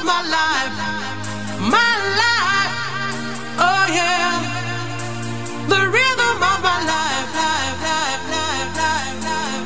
my life, my life. Oh yeah, the rhythm of my life, life, life, life, life, life.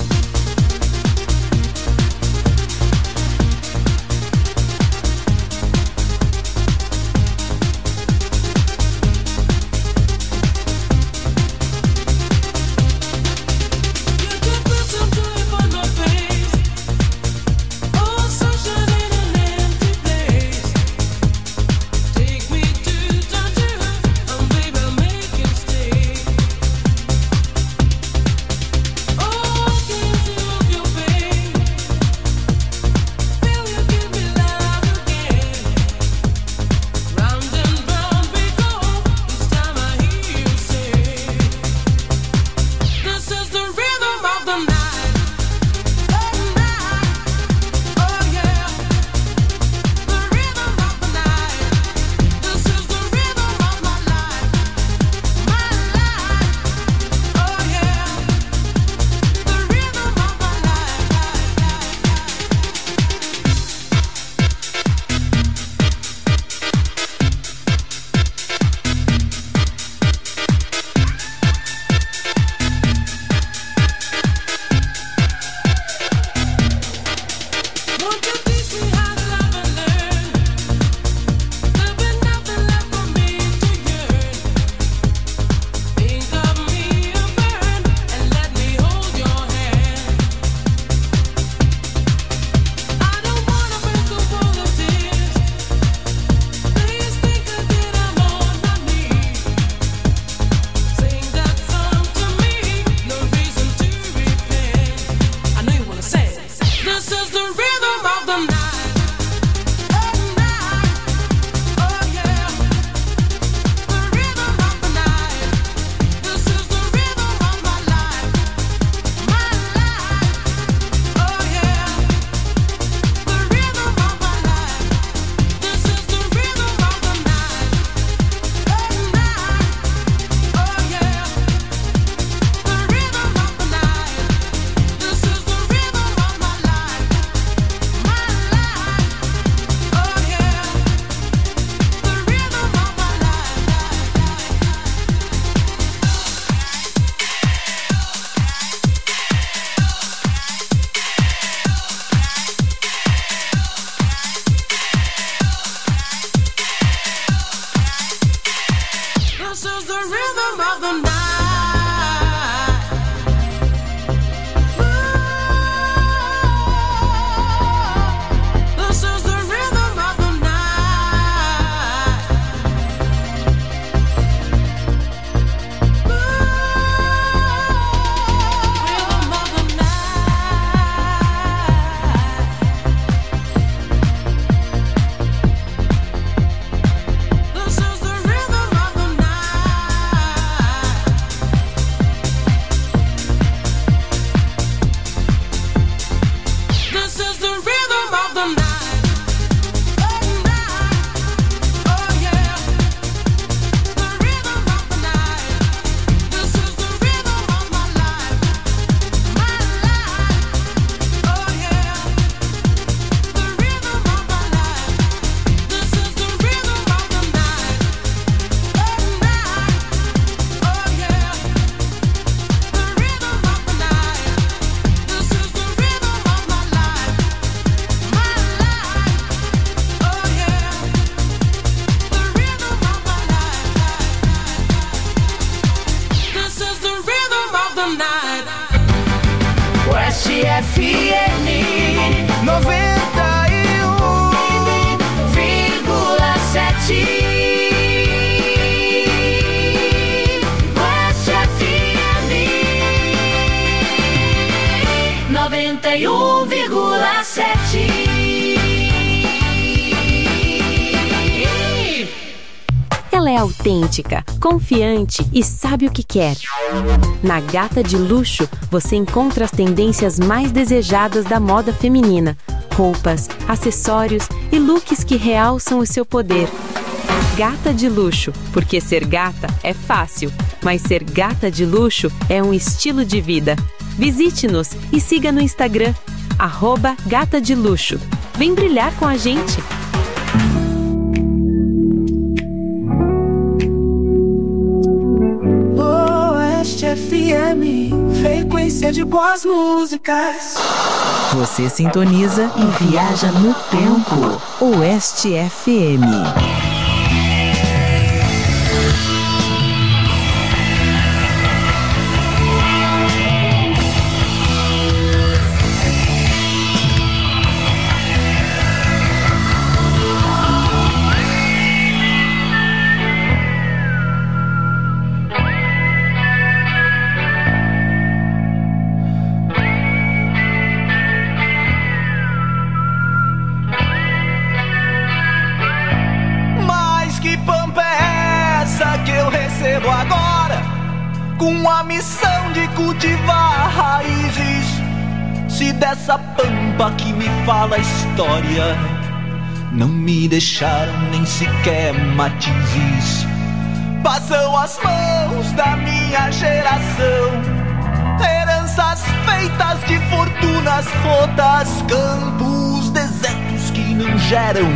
FM 91,7. West FM 91,7. Ela é autêntica, confiante e sabe o que quer. Na Gata de Luxo, você encontra as tendências mais desejadas da moda feminina. Roupas, acessórios e looks que realçam o seu poder. Gata de Luxo, porque ser gata é fácil, mas ser gata de luxo é um estilo de vida. Visite-nos e siga no Instagram, @gatadeluxo. Vem brilhar com a gente! FM, frequência de boas músicas. Você sintoniza e viaja no tempo. Oeste FM. Com a missão de cultivar raízes, se dessa pampa que me fala a história não me deixaram nem sequer matizes. Passam as mãos da minha geração, heranças feitas de fortunas rotas, campos desertos que não geram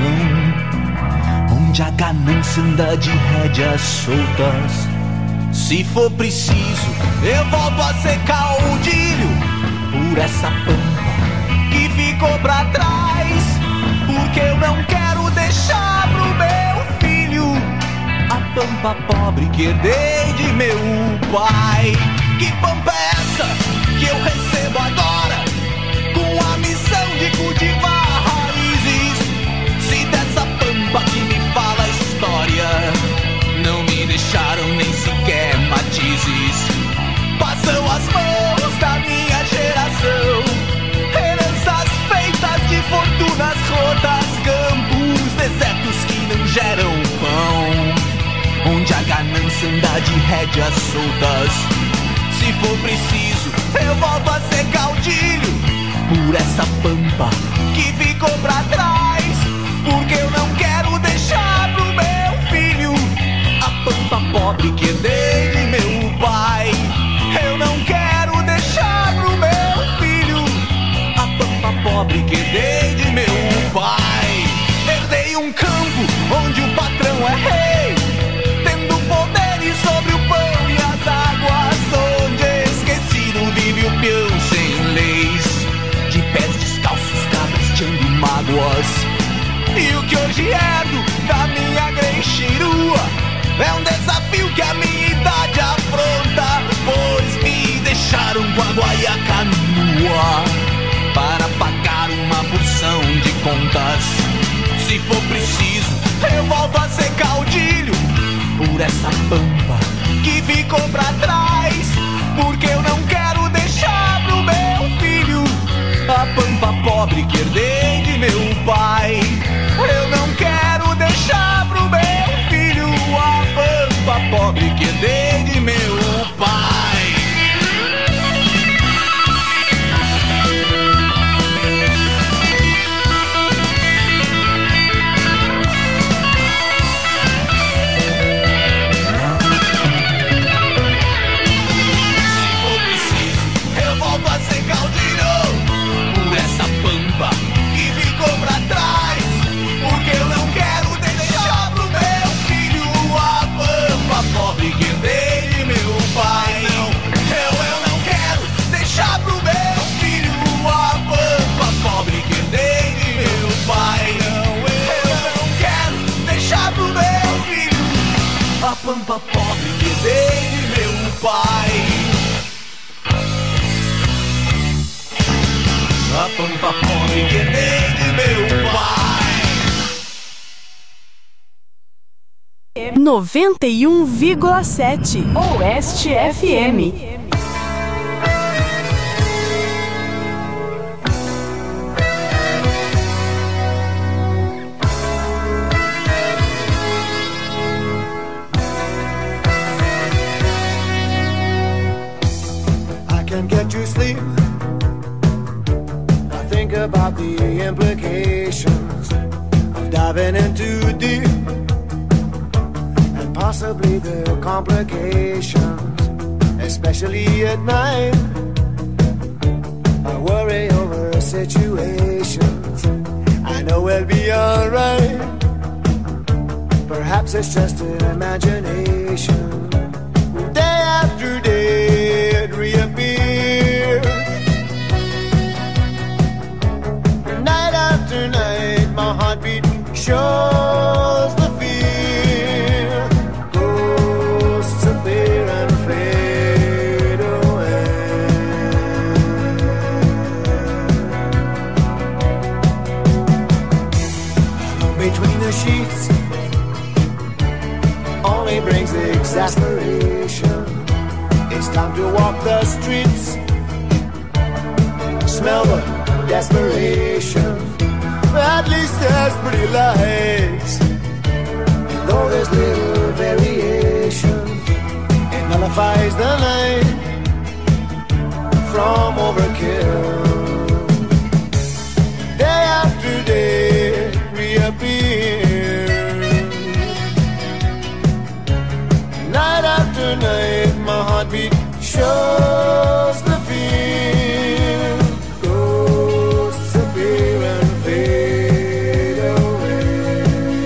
pão, onde a ganância anda de rédeas soltas. Se for preciso, eu volto a ser caudilho por essa pampa que ficou pra trás, porque eu não quero deixar pro meu filho a pampa pobre que herdei de meu pai. Que pampa é essa que eu recebo agora, com a missão de cultivar raízes? Se dessa pampa que me fala a história não me deixaram nem sequer matizes. Passam as mãos da minha geração, heranças feitas de fortunas rotas, campos desertos que não geram pão, onde a ganância anda de rédeas soltas. Se for preciso, eu volto a ser caudilho por essa pampa que ficou pra trás, porque eu não quero deixar pro meu filho a pampa pobre que herdei de meu pai. Eu não quero deixar pro meu filho a pampa pobre que herdei de meu pai. Herdei um campo onde o patrão é rei, tendo poderes sobre o pão e as águas, onde esquecido vive o peão sem leis, de pés descalços cabresteando mágoas. E o que hoje herdo da minha grenchirua é um desafio que a minha idade afronta, pois me deixaram com a guaiaca nua para pagar uma porção de contas. Se for preciso, eu volto a ser caudilho por essa pampa que ficou pra trás, porque eu não quero deixar pro meu filho a pampa pobre que herdei de meu pai. Eu não quero deixar pro meu filho a pampa pobre que herdei de meu pai. Pampa pobre que herdei de meu pai. A pampa pobre que herdei de meu pai. 91,7 Oeste FM. Get to sleep. I think about the implications of diving in too deep, and possibly the complications, especially at night. I worry over situations I know we'll be alright. Perhaps it's just an imagination. Day after day between the sheets only brings exasperation. It's time to walk the streets, smell the desperation. At least there's pretty lights, though there's little variation. It nullifies the night from overkill. Day after day reappear. Night after night my heartbeat shows the fear. Ghosts appear and fade away.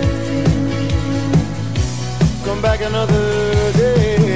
Come back another day.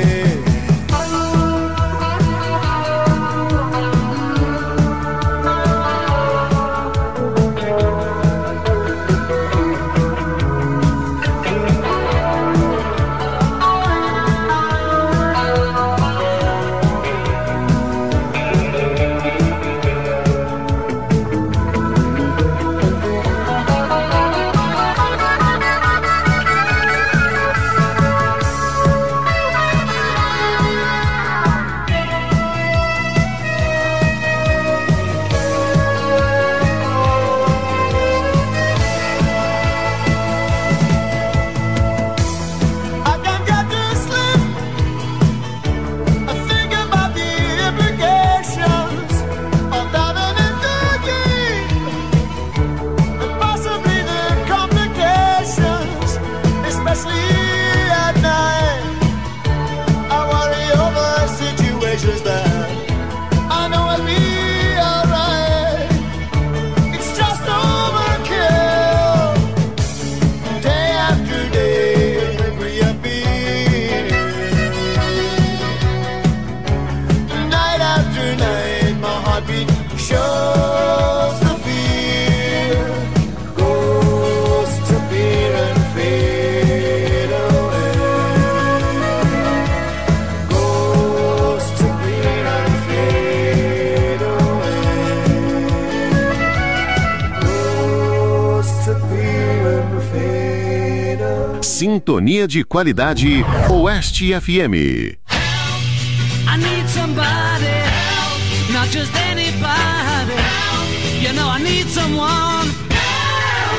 Sintonia de qualidade Oeste FM. I need somebody help, not just anybody help. You know I need someone help.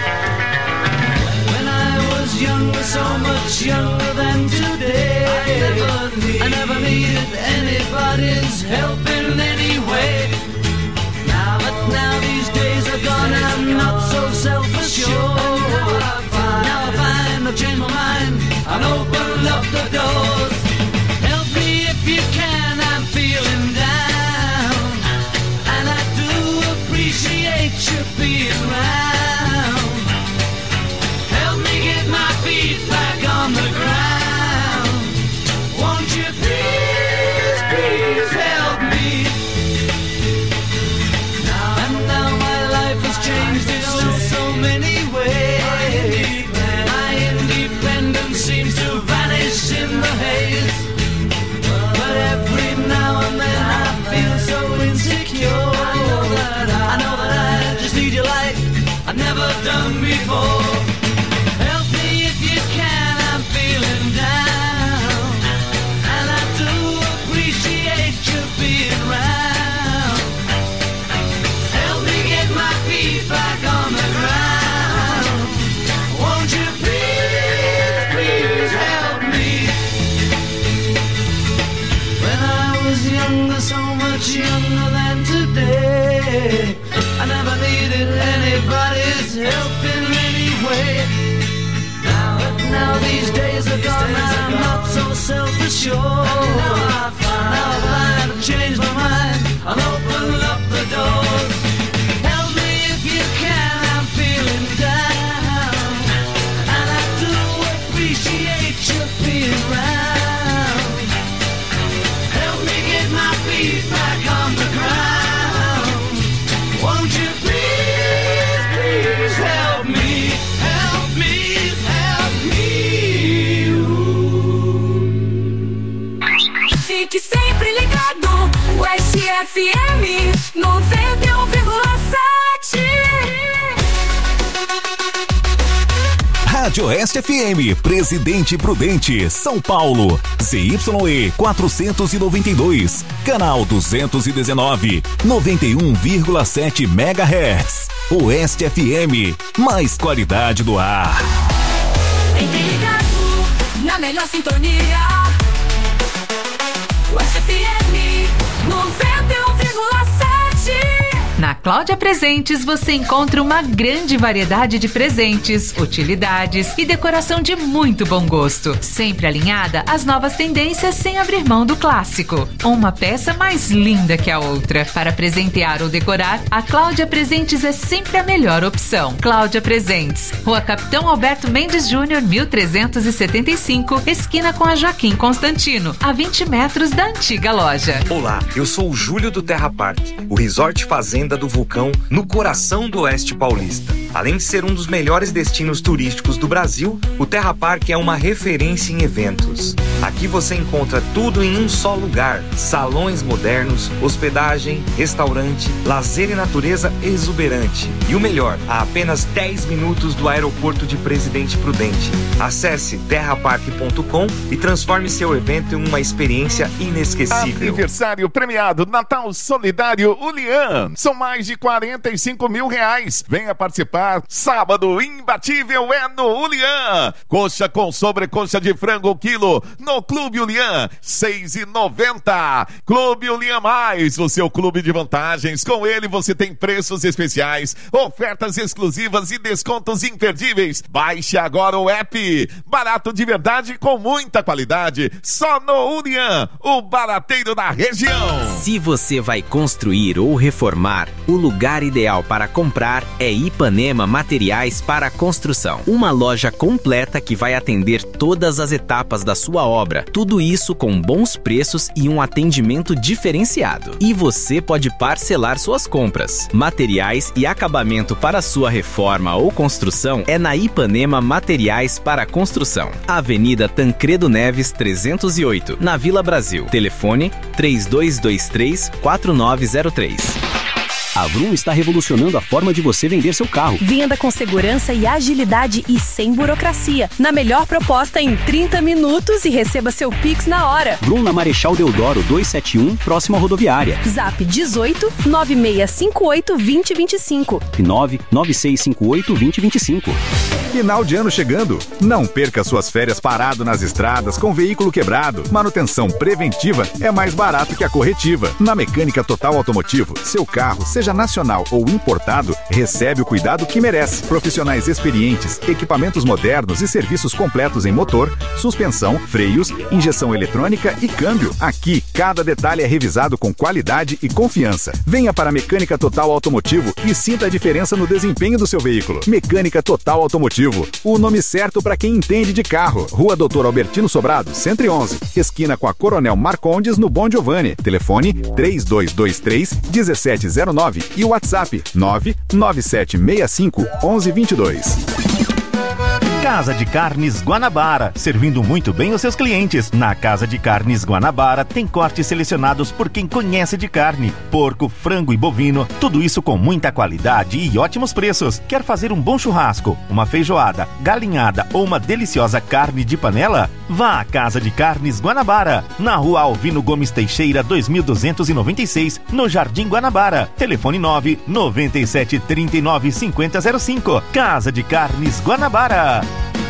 When I was younger, so much younger than today, I never needed anybody's help in any way. Now these days are gone, I'm not so self-assured. Now I find I've changed my mind and opened up the doors. Help me if you can, I'm feeling down, and I do appreciate you being around. Help me get my feet back on the ground. Won't you please, please help me? Now my life has changed in so many ways. Seems to vanish in the haze. But every now and then I feel so insecure. I know that I just need you like I've never done before. Help me if you can, I'm feeling down, and I do appreciate you being around. Help me get my feet back on the ground. Won't you please help me? When I was younger, so much younger than today, I never needed anybody's help in any way. Now these days are gone, I'm not so self-assured. Now I find I've changed my mind, I'll open up the doors. Help me if you can, I'm feeling down, and I do appreciate you being around. Help me get my feet back on the ground. Won't you please, please help me? Help me, help me. Rádio Oeste FM, Presidente Prudente, São Paulo, ZYE 492, canal 219, 91,7 MHz. Oeste FM, mais qualidade do ar. Ligado, na melhor sintonia. Oeste FM 91,7. Na Cláudia Presentes você encontra uma grande variedade de presentes, utilidades e decoração de muito bom gosto, sempre alinhada às novas tendências sem abrir mão do clássico. Uma peça mais linda que a outra. Para presentear ou decorar, a Cláudia Presentes é sempre a melhor opção. Cláudia Presentes, Rua Capitão Alberto Mendes Júnior, 1375, esquina com a Joaquim Constantino, a 20 metros da antiga loja. Olá, eu sou o Júlio do Terra Park, o resort fazenda do Vulcão, no coração do Oeste Paulista. Além de ser um dos melhores destinos turísticos do Brasil, o Terra Park é uma referência em eventos. Aqui você encontra tudo em um só lugar: salões modernos, hospedagem, restaurante, lazer e natureza exuberante. E o melhor, a apenas 10 minutos do aeroporto de Presidente Prudente. Acesse terrapark.com e transforme seu evento em uma experiência inesquecível. Aniversário premiado Natal Solidário Ulian. São mais de 45 mil reais. Venha participar. Sábado imbatível é no Ulian. Coxa com sobrecoxa de frango quilo no Clube Ulian, 6,90. Clube Ulian Mais, o seu clube de vantagens. Com ele você tem preços especiais, ofertas exclusivas e descontos imperdíveis. Baixe agora o app. Barato de verdade com muita qualidade. Só no Ulian, o barateiro da região. Se você vai construir ou reformar, o lugar ideal para comprar é Ipanema Materiais para Construção. Uma loja completa que vai atender todas as etapas da sua obra. Tudo isso com bons preços e um atendimento diferenciado. E você pode parcelar suas compras. Materiais e acabamento para sua reforma ou construção é na Ipanema Materiais para Construção. Avenida Tancredo Neves 308, na Vila Brasil. Telefone 3223-4903. A Vroom está revolucionando a forma de você vender seu carro. Venda com segurança e agilidade e sem burocracia. Na melhor proposta em 30 minutos e receba seu Pix na hora. Vroom na Marechal Deodoro 271, próximo à rodoviária. Zap 18 9658 2025. 99658 2025. Final de ano chegando. Não perca suas férias parado nas estradas com veículo quebrado. Manutenção preventiva é mais barato que a corretiva. Na Mecânica Total Automotivo, seu carro, seja nacional ou importado, recebe o cuidado que merece. Profissionais experientes, equipamentos modernos e serviços completos em motor, suspensão, freios, injeção eletrônica e câmbio. Aqui, cada detalhe é revisado com qualidade e confiança. Venha para a Mecânica Total Automotivo e sinta a diferença no desempenho do seu veículo. Mecânica Total Automotivo, o nome certo para quem entende de carro. Rua Doutor Albertino Sobrado, 111, esquina com a Coronel Marcondes, no Bom Giovanni. Telefone 3223-1709 e o WhatsApp 99765-1122. Casa de Carnes Guanabara, servindo muito bem os seus clientes. Na Casa de Carnes Guanabara tem cortes selecionados por quem conhece de carne. Porco, frango e bovino, tudo isso com muita qualidade e ótimos preços. Quer fazer um bom churrasco, uma feijoada, galinhada ou uma deliciosa carne de panela? Vá à Casa de Carnes Guanabara, na Rua Alvino Gomes Teixeira, 2296, no Jardim Guanabara. Telefone 997395005. Casa de Carnes Guanabara.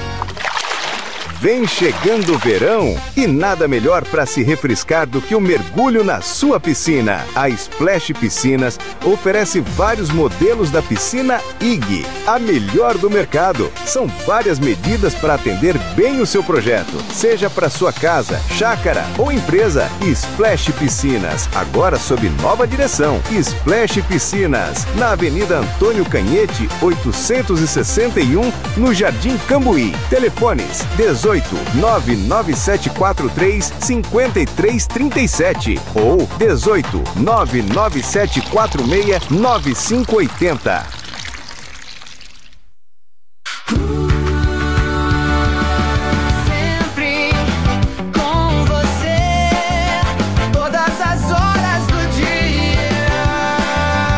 Vem chegando o verão e nada melhor para se refrescar do que o mergulho na sua piscina. A Splash Piscinas oferece vários modelos da piscina IG, a melhor do mercado. São várias medidas para atender bem o seu projeto, seja para sua casa, chácara ou empresa. Splash Piscinas, agora sob nova direção. Splash Piscinas, na Avenida Antônio Canhete, 861, no Jardim Cambuí. Telefones 18-99743-5337 ou 18-99746-9580.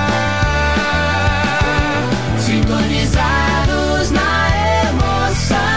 Sintonizados na emoção.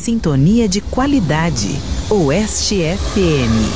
Sintonia de qualidade. Oeste FM.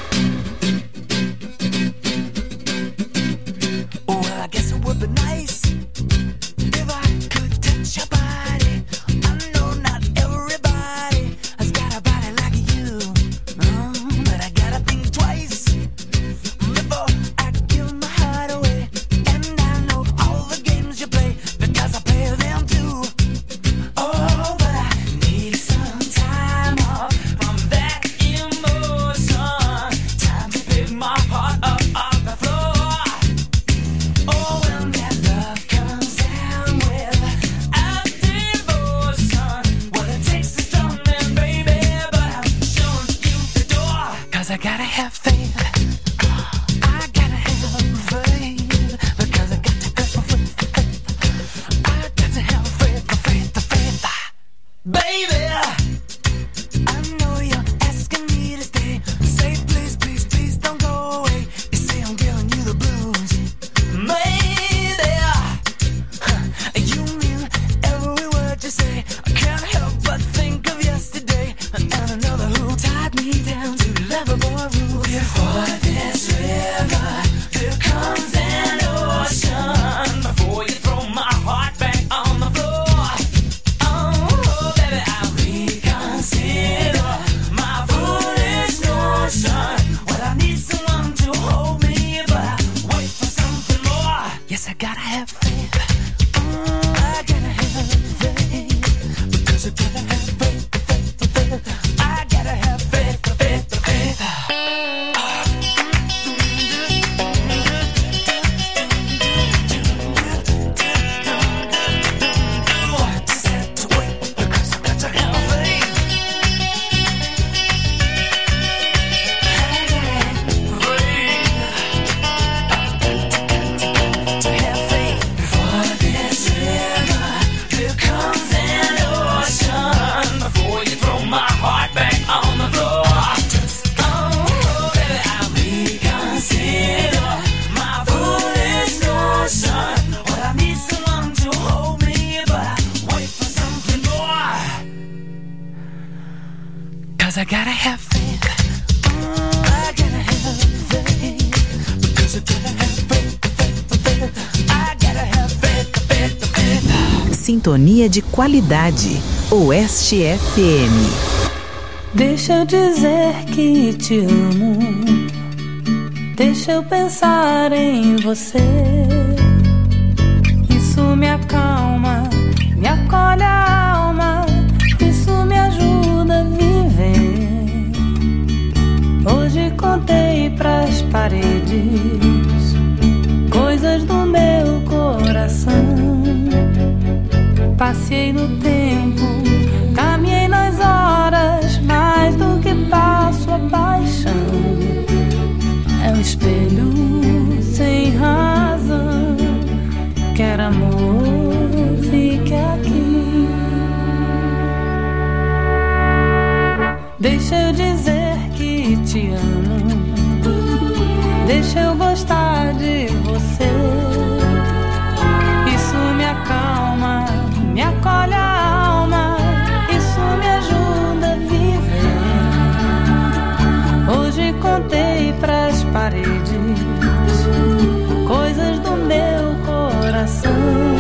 Sintonia de qualidade. Oeste FM. Deixa eu dizer que te amo. Deixa eu pensar em você. Isso me acalma, me acolhe a alma. Isso me ajuda a viver. Hoje contei pras paredes coisas do meu coração. Passei no tempo, caminhei nas horas, mais do que passo a paixão. É um espelho sem razão, quer amor, fique aqui. Deixa eu dizer que te amo, deixa eu gostar de você. Isso me acalma, me acolhe a alma, isso me ajuda a viver. Hoje contei pras paredes coisas do meu coração.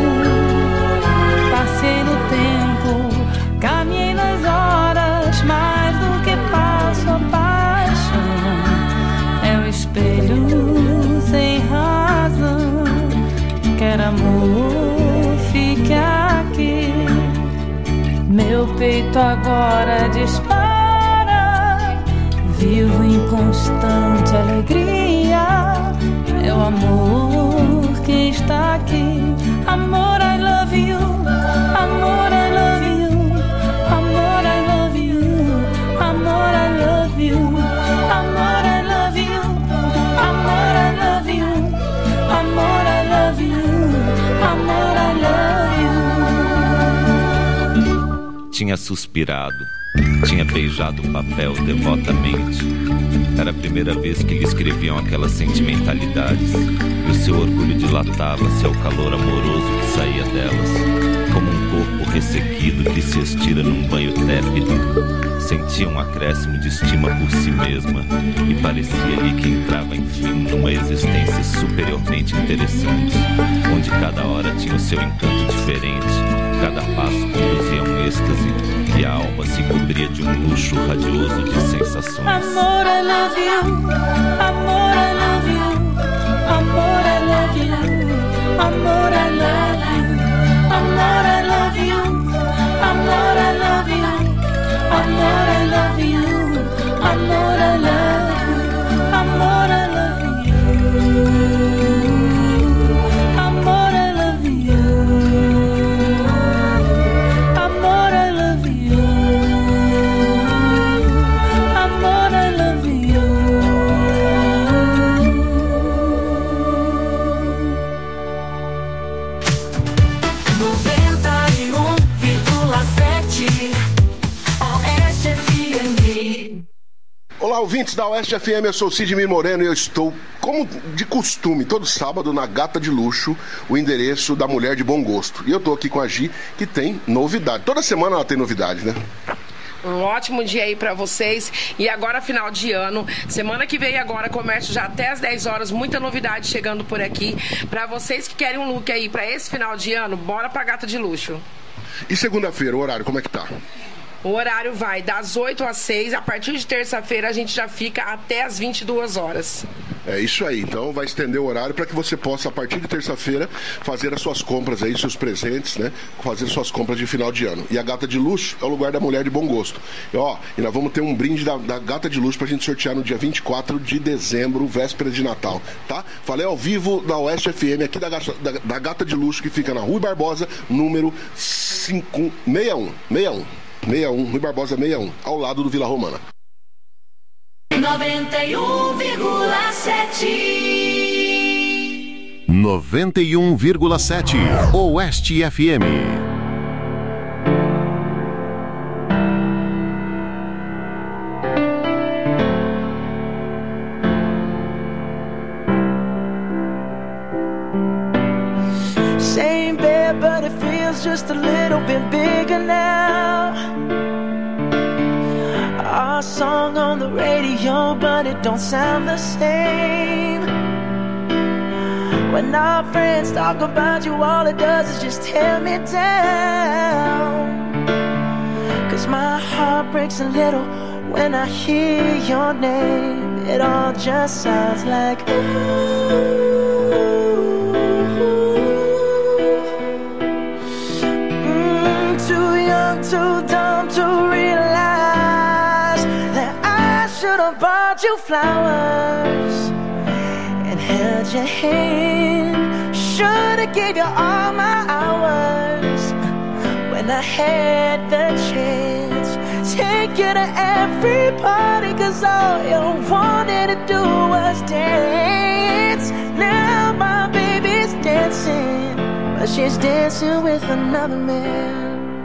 Passei no tempo, caminhei nas horas, mais do que passo a paixão. É um espelho sem razão, quer amor, fique aqui. Meu peito agora dispara, vivo em constante alegria. É o amor que está aqui. Amor, I love you. Amor, I love you. Amor, I love you. Amor, I love you. Amor, I love you. Amor, I love you. Amor, I love you. Amor, I love you. Tinha suspirado, tinha beijado o papel devotamente. Era a primeira vez que lhe escreviam aquelas sentimentalidades, e o seu orgulho dilatava-se ao calor amoroso que saía delas, como um corpo ressequido que se estira num banho tépido. Sentia um acréscimo de estima por si mesma e parecia-lhe que entrava, enfim, numa existência superiormente interessante, onde cada hora tinha o seu encanto diferente, cada passo conduzia a um êxtase e a alma se cobria de um luxo radioso de sensações. Amor, I love you. Amor, I love you. Amor, I love you. Amor, I love you. Amor, I love you. Amor, I love you. Amor, I love you. Amor, I love you. Amor, I love you. Amor, I love you. Amor, I love you. Amor, I love you. 91,7 Oeste FM. Olá, ouvintes da Oeste FM, eu sou o Sidney Moreno e eu estou, como de costume, todo sábado na Gata de Luxo, o endereço da mulher de bom gosto. E eu estou aqui com a Gi, que tem novidade. Toda semana ela tem novidade, né? Um ótimo dia aí pra vocês. E agora, final de ano, semana que vem agora, comércio já até às 10 horas, muita novidade chegando por aqui. Pra vocês que querem um look aí pra esse final de ano, bora pra Gata de Luxo. E segunda-feira, o horário, como é que tá? O horário vai das 8 às 6, a partir de terça-feira a gente já fica até às 22 horas. É isso aí, então vai estender o horário para que você possa, a partir de terça-feira, fazer as suas compras aí, seus presentes, né? Fazer suas compras de final de ano. E a Gata de Luxo é o lugar da mulher de bom gosto. E nós vamos ter um brinde da Gata de Luxo pra gente sortear no dia 24 de dezembro, véspera de Natal, tá? Falei ao vivo da Oeste FM, aqui da Gata de Luxo, que fica na Rui Barbosa, número 61, Rui Barbosa 61, ao lado do Vila Romana. 91,7 91,7 Oeste FM. Same bed, but it feels just a little bit bigger now. Our song on the radio, but it don't sound the same. When our friends talk about you, all it does is just tear me down. 'Cause my heart breaks a little when I hear your name. It all just sounds like ooh. Too young, too dumb to realize that I should have bought you flowers and held your hand. Should have gave you all my hours when I had the chance. Take you to every party, 'cause all you wanted to do was dance. Now my baby's dancing, but she's dancing with another man.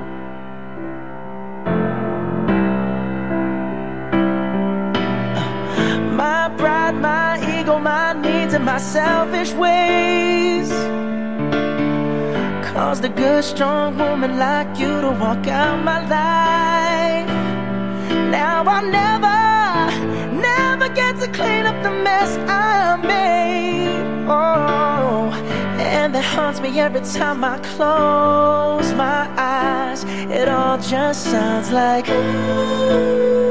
My pride, my ego, my needs and my selfish ways caused a good, strong woman like you to walk out my life. Now I'll never get to clean up the mess I made. Oh, and that haunts me every time I close my eyes. It all just sounds like ooh.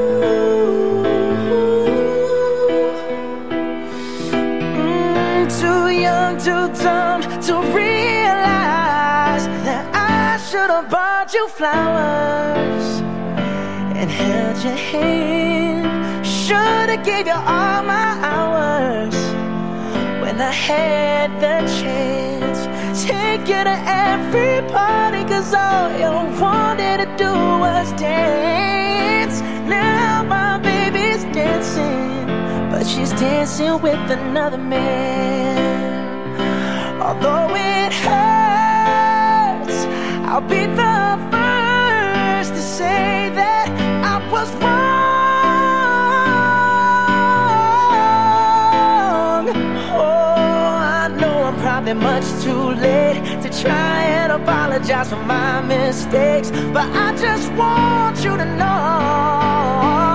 Too young, too dumb to realize that I should have bought you flowers and held your hand. Should have gave you all my hours when I had the chance. Take you to every party, 'cause all you wanted to do was dance. Now my baby's dancing, but she's dancing with another man. Although it hurts, I'll be the first to say that I was wrong. Oh, I know I'm probably much too late to try and apologize for my mistakes, but I just want you to know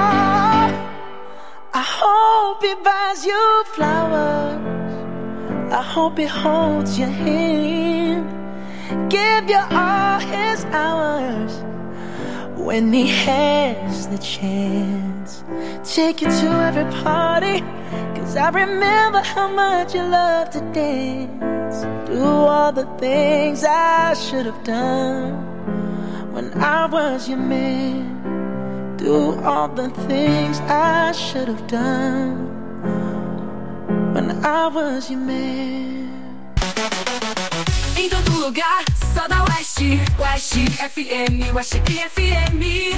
I hope he buys you flowers, I hope he holds your hand, give you all his hours when he has the chance. Take you to every party, 'cause I remember how much you loved to dance. Do all the things I should have done when I was your man. Do all the things I should have done when I was your man. Em todo lugar, só da Oeste. Oeste FM, Oeste FM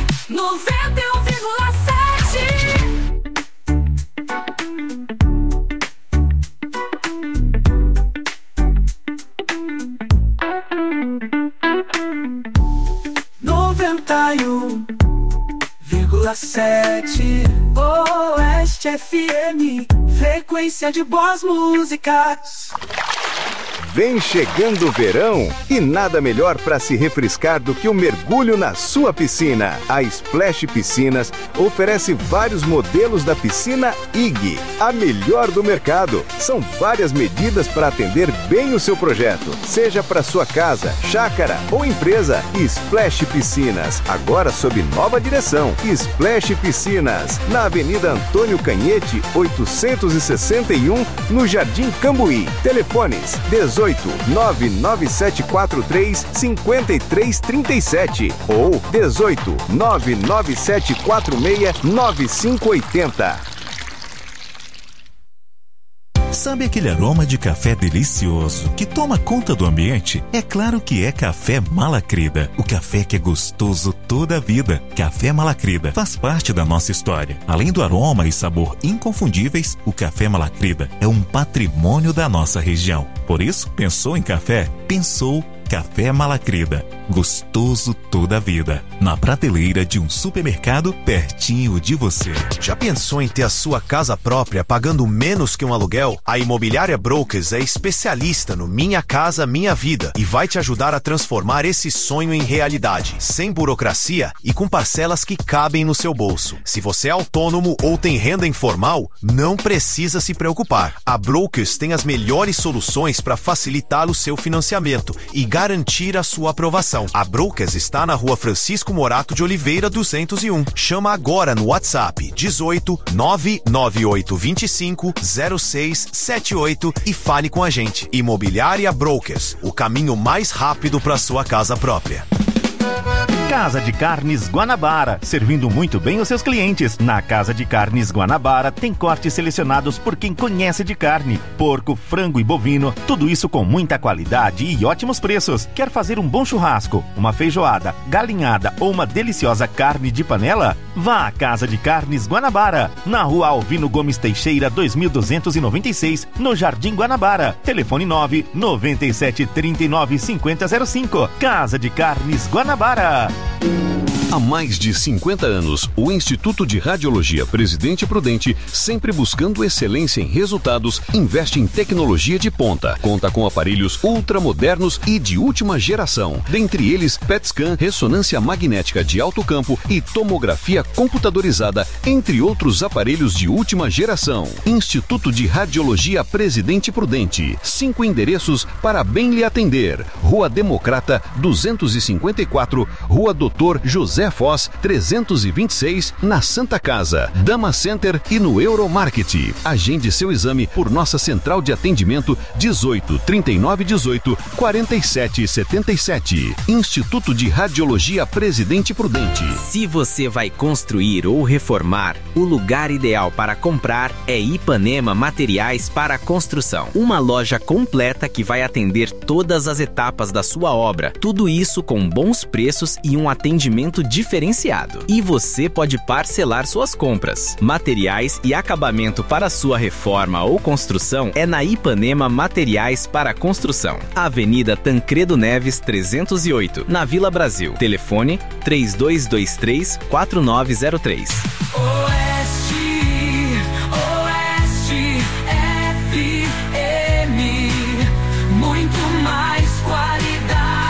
91,7. Oeste FM, frequência de boas músicas. Vem chegando o verão e nada melhor para se refrescar do que o mergulho na sua piscina. A Splash Piscinas oferece vários modelos da piscina IG, a melhor do mercado. São várias medidas para atender bem o seu projeto, seja para sua casa, chácara ou empresa. Splash Piscinas, agora sob nova direção. Splash Piscinas, na Avenida Antônio Canhete, 861, no Jardim Cambuí. Telefones 18 99743 5337 ou 18 99746 9580. Sabe aquele aroma de café delicioso que toma conta do ambiente? É claro que é Café Malacrida, o café que é gostoso toda a vida. Café Malacrida faz parte da nossa história. Além do aroma e sabor inconfundíveis, o Café Malacrida é um patrimônio da nossa região. Por isso, pensou em café? Pensou Café Malacrida, gostoso toda a vida. Na prateleira de um supermercado pertinho de você. Já pensou em ter a sua casa própria pagando menos que um aluguel? A Imobiliária Brokers é especialista no Minha Casa Minha Vida e vai te ajudar a transformar esse sonho em realidade, sem burocracia e com parcelas que cabem no seu bolso. Se você é autônomo ou tem renda informal, não precisa se preocupar. A Brokers tem as melhores soluções para facilitar o seu financiamento e garantir a sua aprovação. A Brokers está na Rua Francisco Morato de Oliveira 201. Chama agora no WhatsApp 18 99825 0678 e fale com a gente. Imobiliária Brokers, o caminho mais rápido para sua casa própria. Casa de Carnes Guanabara, servindo muito bem os seus clientes. Na Casa de Carnes Guanabara tem cortes selecionados por quem conhece de carne. Porco, frango e bovino, tudo isso com muita qualidade e ótimos preços. Quer fazer um bom churrasco, uma feijoada, galinhada ou uma deliciosa carne de panela? Vá à Casa de Carnes Guanabara, na Rua Alvino Gomes Teixeira 2296, no Jardim Guanabara. Telefone 997395005. Casa de Carnes Guanabara. Há mais de 50 anos, o Instituto de Radiologia Presidente Prudente, sempre buscando excelência em resultados, investe em tecnologia de ponta. Conta com aparelhos ultramodernos e de última geração. Dentre eles, PET scan, ressonância magnética de alto campo e tomografia computadorizada, entre outros aparelhos de última geração. Instituto de Radiologia Presidente Prudente. 5 endereços para bem lhe atender. Rua Democrata 254, Rua Doutor José Foz 326, na Santa Casa, Dama Center e no Euromarket. Agende seu exame por nossa central de atendimento 18 39 18 47 77. Instituto de Radiologia Presidente Prudente. Se você vai construir ou reformar, o lugar ideal para comprar é Ipanema Materiais para Construção. Uma loja completa que vai atender todas as etapas da sua obra. Tudo isso com bons preços e um atendimento diferenciado. E você pode parcelar suas compras. Materiais e acabamento para sua reforma ou construção é na Ipanema Materiais para Construção. Avenida Tancredo Neves 308, na Vila Brasil. Telefone 3223-4903. Oeste FM, muito mais qualidade.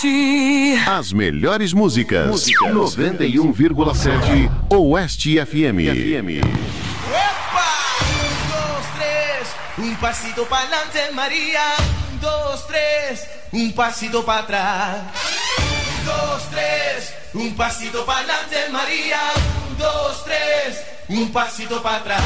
Oeste. As melhores músicas. 91,7 Oeste FM. Un pasito para adelante, María. 1, 2, 3. Un pasito para atrás. 1, 2, 3. Un pasito para adelante, María. 1, 2, 3. Un pasito para atrás.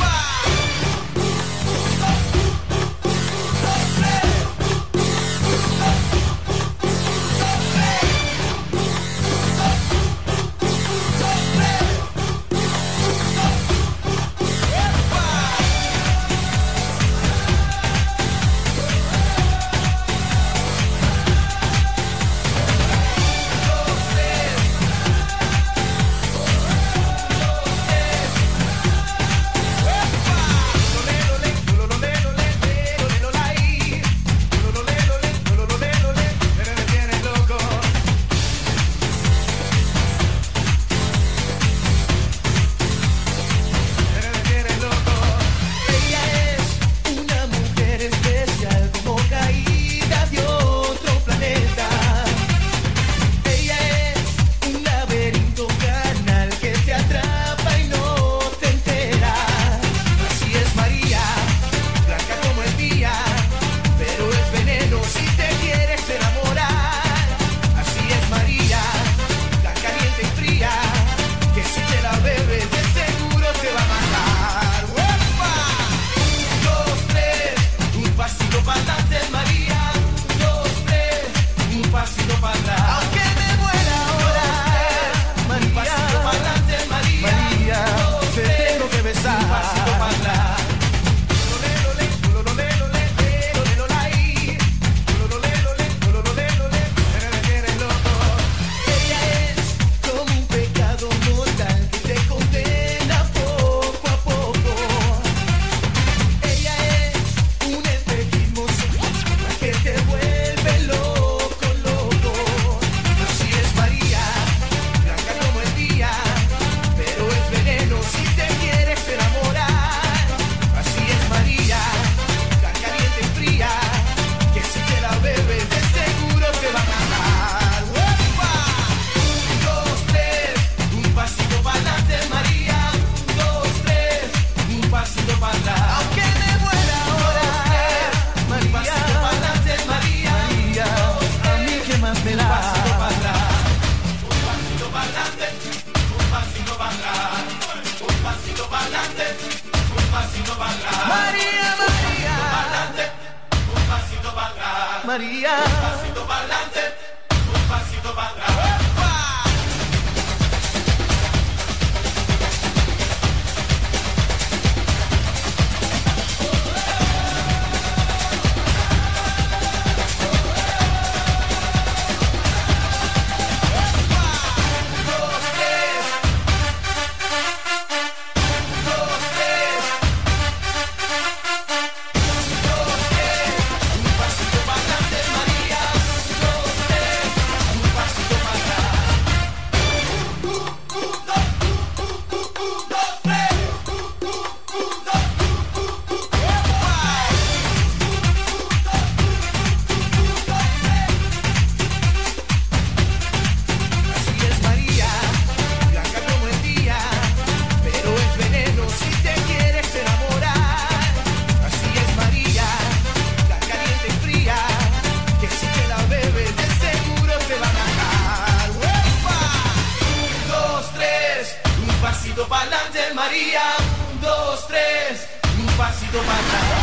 María, 1, 2, 3, un pasito para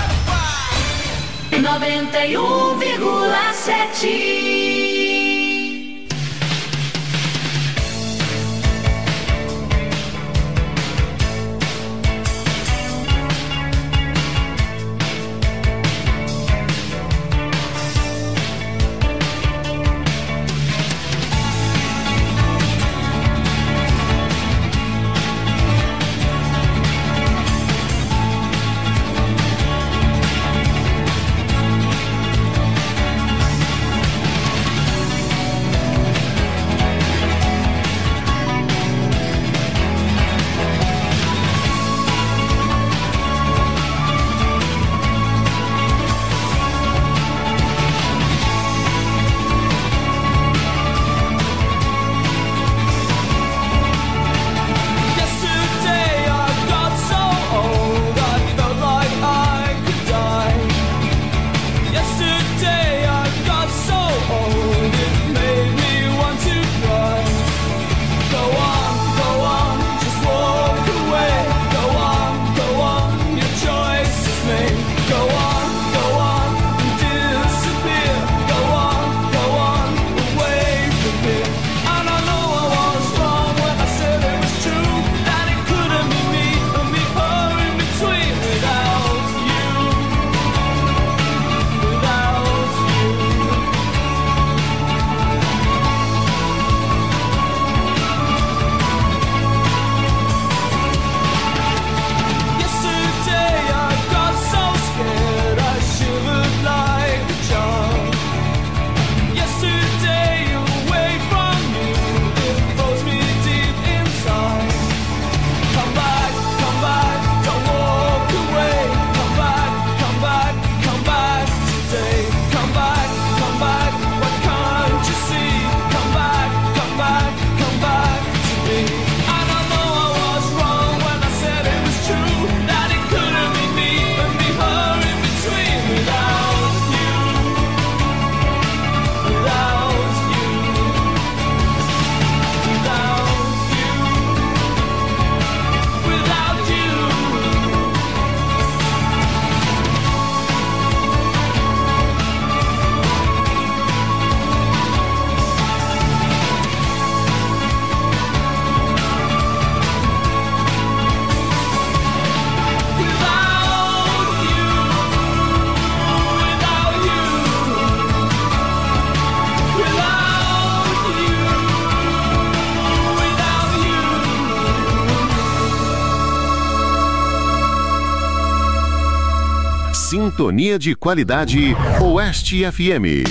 atrás. 91,7. Sintonia de Qualidade Oeste FM.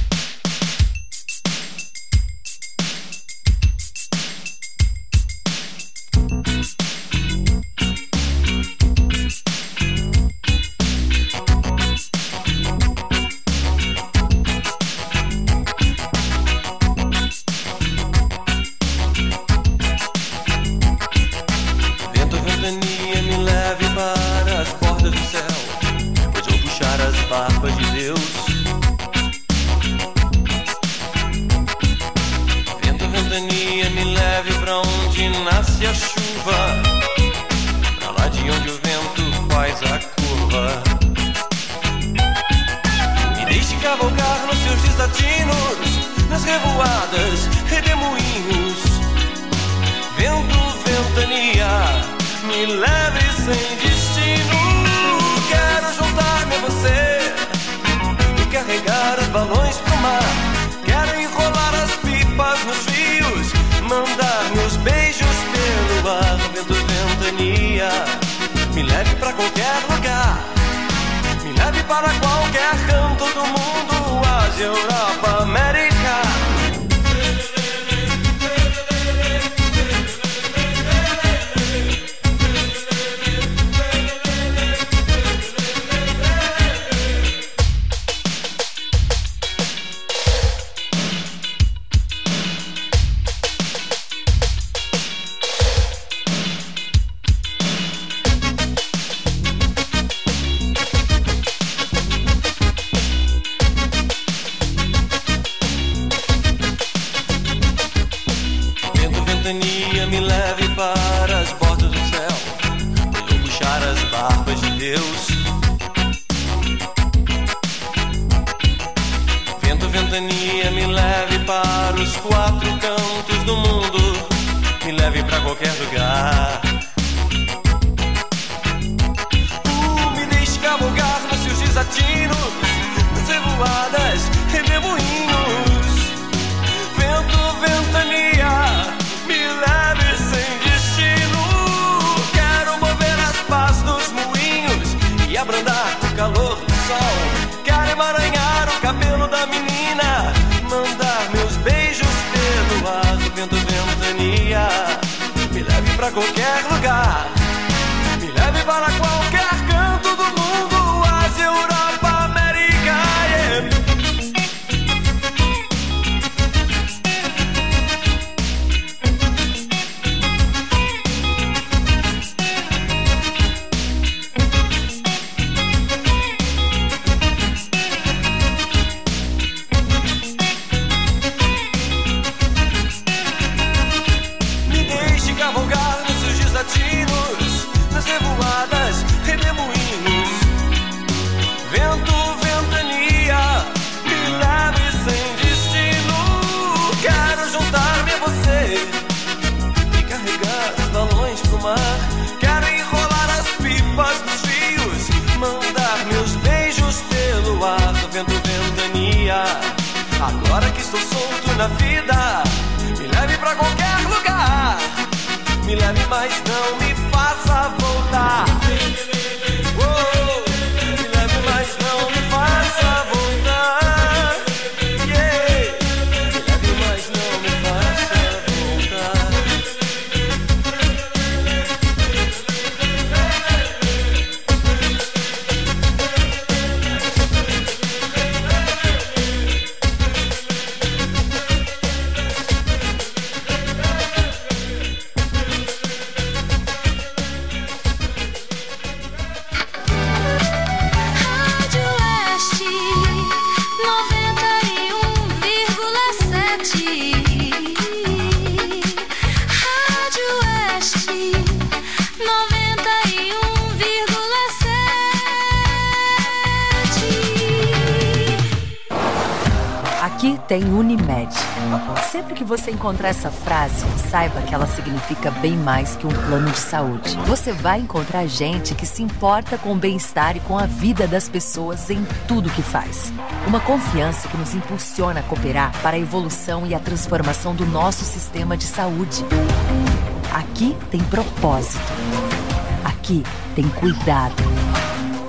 Aqui tem Unimed. Sempre que você encontrar essa frase, saiba que ela significa bem mais que um plano de saúde. Você vai encontrar gente que se importa com o bem-estar e com a vida das pessoas em tudo que faz. Uma confiança que nos impulsiona a cooperar para a evolução e a transformação do nosso sistema de saúde. Aqui tem propósito. Aqui tem cuidado.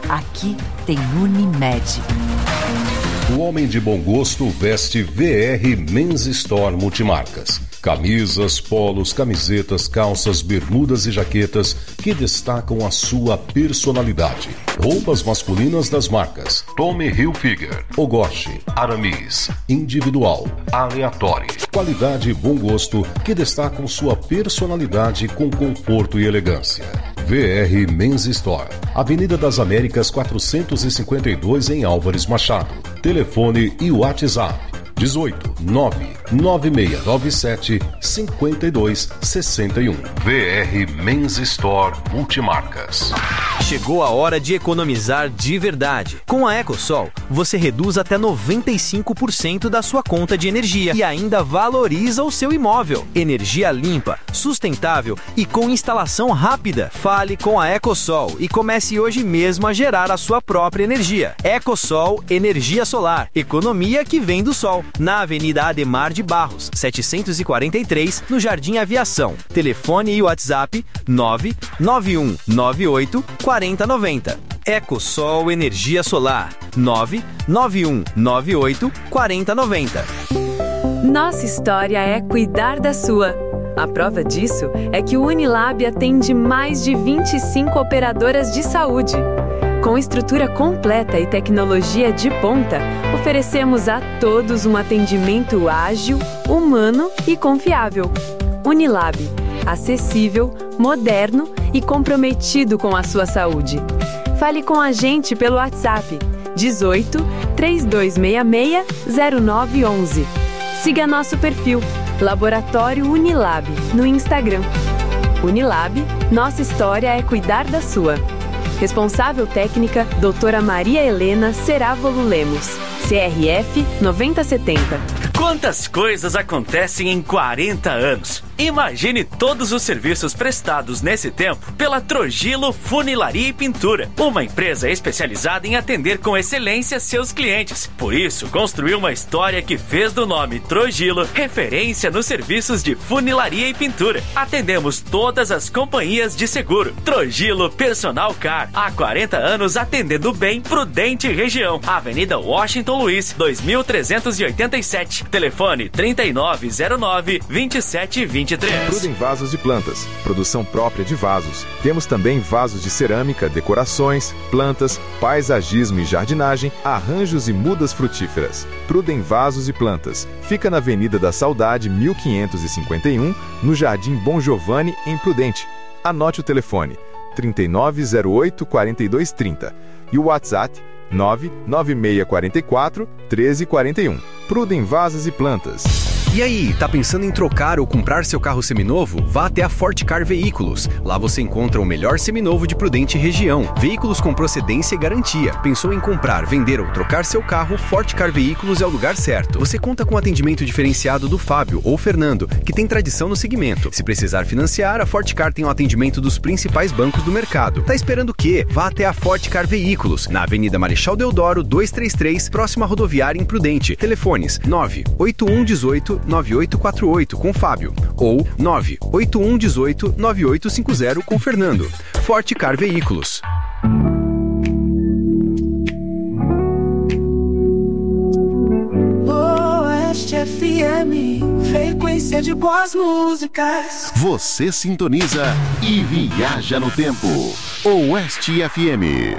Aqui tem Unimed. O homem de bom gosto veste VR Men's Store Multimarcas. Camisas, polos, camisetas, calças, bermudas e jaquetas que destacam a sua personalidade. Roupas masculinas das marcas Tommy Hilfiger, Ogoshi, Aramis, Individual, Aleatório. Qualidade e bom gosto que destacam sua personalidade com conforto e elegância. VR Men's Store, Avenida das Américas 452 em Álvares Machado. Telefone e WhatsApp 18-99697-5261. VR Men's Store Multimarcas. Chegou a hora de economizar de verdade. Com a EcoSol, você reduz até 95% da sua conta de energia e ainda valoriza o seu imóvel. Energia limpa, sustentável e com instalação rápida. Fale com a EcoSol e comece hoje mesmo a gerar a sua própria energia. EcoSol Energia Solar. Economia que vem do sol. Na Avenida Ademar de Barros, 743, no Jardim Aviação. Telefone e WhatsApp 99198 4090. EcoSol Energia Solar 99198 4090. Nossa história é cuidar da sua. A prova disso é que o Unilab atende mais de 25 operadoras de saúde. Com estrutura completa e tecnologia de ponta, oferecemos a todos um atendimento ágil, humano e confiável. Unilab, acessível, moderno e comprometido com a sua saúde. Fale com a gente pelo WhatsApp 18 3266 0911. Siga nosso perfil Laboratório Unilab no Instagram. Unilab, nossa história é cuidar da sua. Responsável técnica, doutora Maria Helena Cerávolo Lemos. CRF 9070. Quantas coisas acontecem em 40 anos? Imagine todos os serviços prestados nesse tempo pela Trogilo Funilaria e Pintura, uma empresa especializada em atender com excelência seus clientes. Por isso, construiu uma história que fez do nome Trogilo referência nos serviços de funilaria e pintura. Atendemos todas as companhias de seguro. Trogilo Personal Car, há 40 anos atendendo bem Prudente região. Avenida Washington Luiz, 2387. Telefone 3909-2723. Prudem Vasos e Plantas. Produção própria de vasos. Temos também vasos de cerâmica, decorações, plantas, paisagismo e jardinagem, arranjos e mudas frutíferas. Prudem Vasos e Plantas. Fica na Avenida da Saudade, 1551, no Jardim Bom Giovanni, em Prudente. Anote o telefone 3908-4230 e o WhatsApp 99644-1341. Prudem Vasos e Plantas. E aí, tá pensando em trocar ou comprar seu carro seminovo? Vá até a Fortecar Veículos. Lá você encontra o melhor seminovo de Prudente região. Veículos com procedência e garantia. Pensou em comprar, vender ou trocar seu carro? Fortecar Veículos é o lugar certo. Você conta com atendimento diferenciado do Fábio ou Fernando, que tem tradição no segmento. Se precisar financiar, a Fortecar tem o atendimento dos principais bancos do mercado. Tá esperando o quê? Vá até a Fortecar Veículos, na Avenida Marechal Deodoro, 233, próxima à rodoviária em Prudente. Telefones 98118-9848 com Fábio ou 98118-9850 com Fernando. Fortecar Veículos. Oeste FM, frequência de boas músicas. Você sintoniza e viaja no tempo. Oeste FM.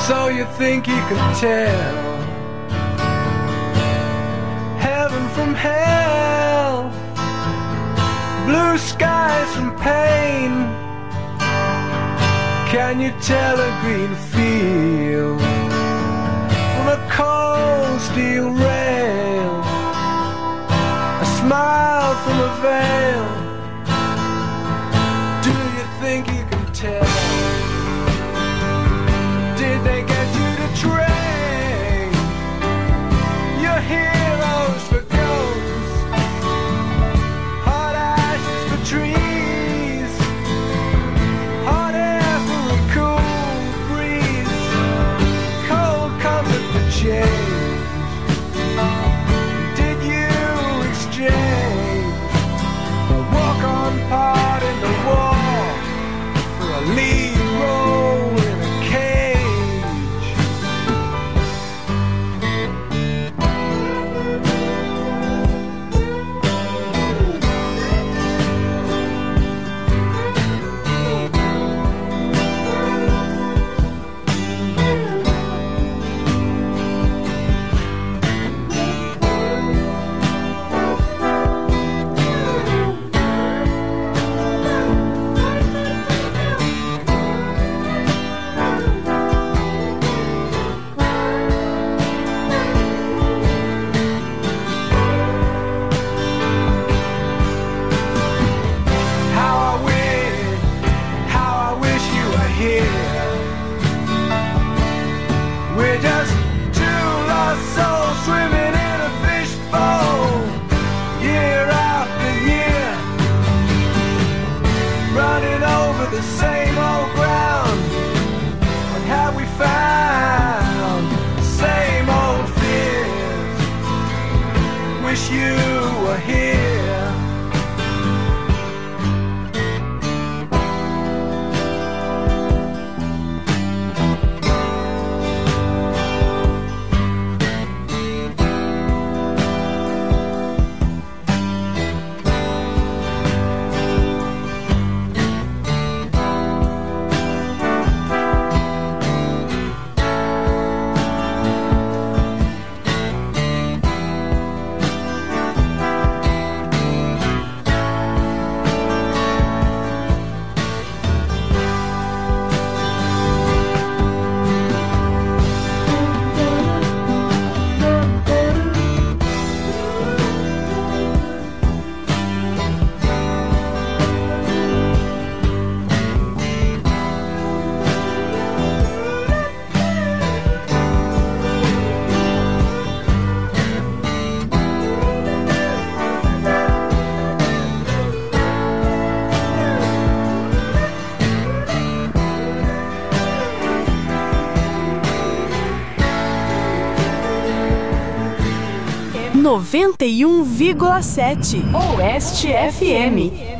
So you think you can tell heaven from hell, blue skies from pain? Can you tell a green field from a cold steel rail, a smile from a veil? Do you think you can tell? Did they get you to train your heroes for ghosts, hot ashes for trees, hot air for a cool breeze, cold comfort for change? Did you exchange a walk-on part in the war for a lead role in a cage? How I wish you were here. We're just two lost souls swimming in a fishbowl, year after year, running over the same old ground. What have we found? Same old fears. Wish you were here. (91,7) Oeste FM.